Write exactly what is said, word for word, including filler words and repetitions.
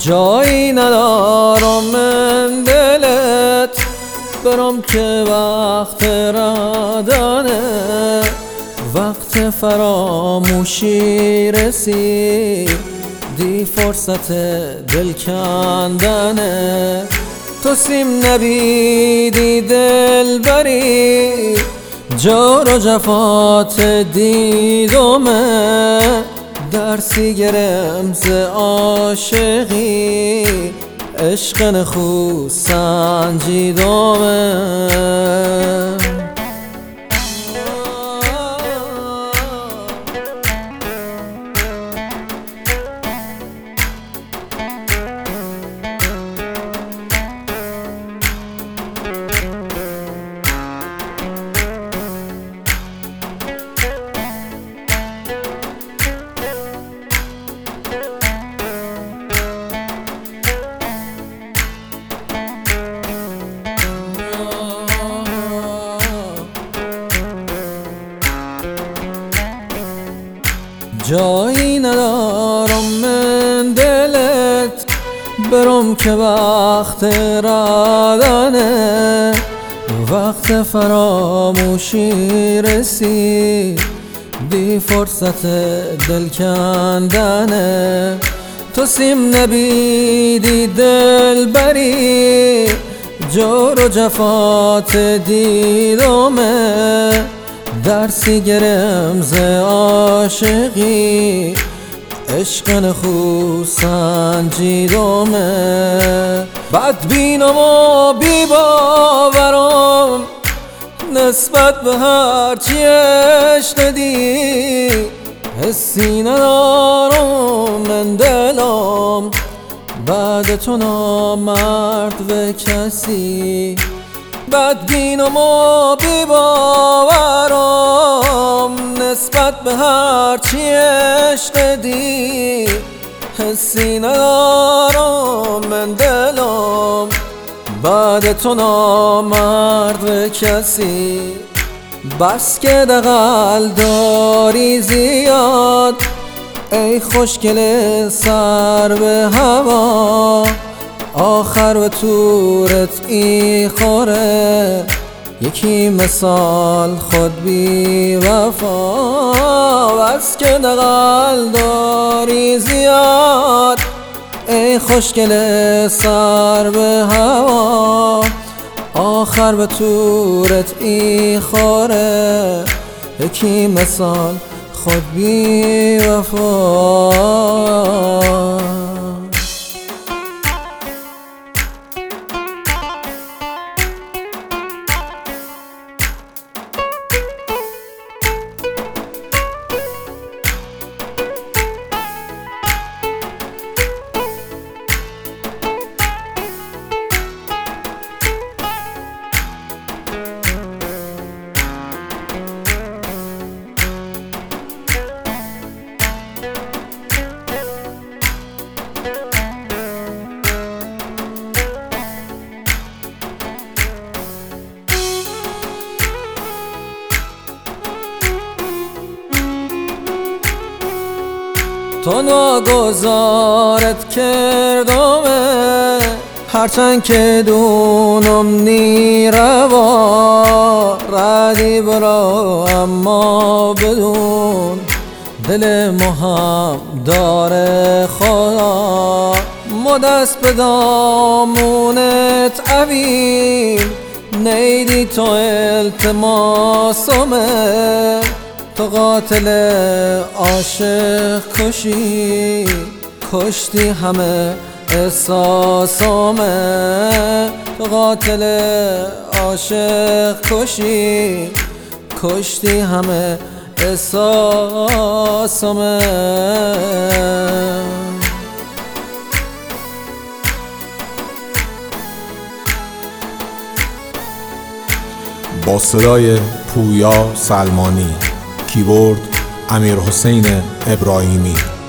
جایی ندارم من دلت برم که وقت رادانه، وقت فراموشی رسید دی فرصت دل کندنه. تو سیم نبیدی دل بری جور و جفات دیدمه، درسی گرم ز عاشقی عشق نخو سنجیدمه. جایی ندارم من دلت برم که وقت رادنه، وقت فراموشی رسید دی فرصت دل کندنه. تو سیم نبیدی دل بری جور و جفات دیدمه، درسی گرم ز عاشقی عشق نخو سنجیدمه. بدبینم و بی باورم نسبت به هر چی اشنیدی، حسی ندارم من دلم بعد تو نامرد و کسی. بدبینم و بی باورم نسبت به هر چی اشنیدی، حسی ندارم من دلم بعد تو نامرد و کسی. بس که دغل داری زیاد ای خوشگل سر به هوا، آخر به تورت ای خوره یکی مثال خود بی وفا. بس که دغل داری زیاد ای خوشگل سر به هوا، آخر به تورت ای خوره یکی مثال خود بی وفا. تو ناگذارت کردمه هرچند که دونم نیروا، ردی برا اما بدون دل مهم داره خدا. مدست به دامونت عویل نیدی تو التماسمه، تو قاتل عاشق کشی کشتی همه احساسامه. تو قاتل عاشق کشی کشتی همه احساسامه. با صدای پویا سلمانی، کیبورد امیرحسین ابراهیمی.